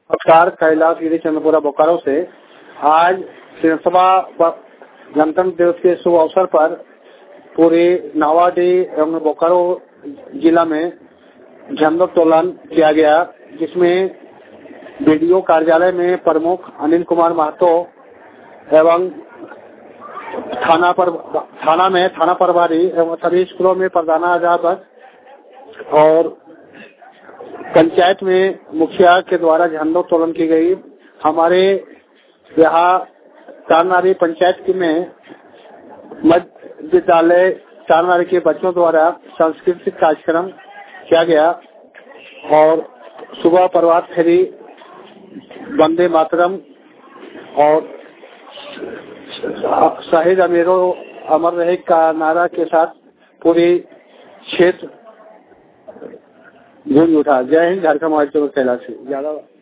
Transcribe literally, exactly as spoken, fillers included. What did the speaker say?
नमस्कार, कैलाश गिरी चंद्रपुरा बोकारो से। आज सिरसभा गणतंत्र दिवस के शुभ अवसर पर पूरे नावाडी एवं बोकारो जिला में झंडोत्तोलन किया गया, जिसमें बीडीओ कार्यालय में प्रमुख अनिल कुमार महतो एवं थाना पर थाना में थाना प्रभारी एवं सभी स्कूलों में प्रधानाध्यापक और पंचायत में मुखिया के द्वारा झंडोत्तोलन की गई। हमारे यहाँ चारनारी पंचायत में मध्य विद्यालय चारनारी के बच्चों द्वारा सांस्कृतिक कार्यक्रम किया गया और सुबह प्रभात फेरी, वंदे मातरम और शहीद अमीरो अमर रहे का नारा के साथ पूरी क्षेत्र गूंज उठा। जय हिंद, झारखंड कैलाश। ज्यादा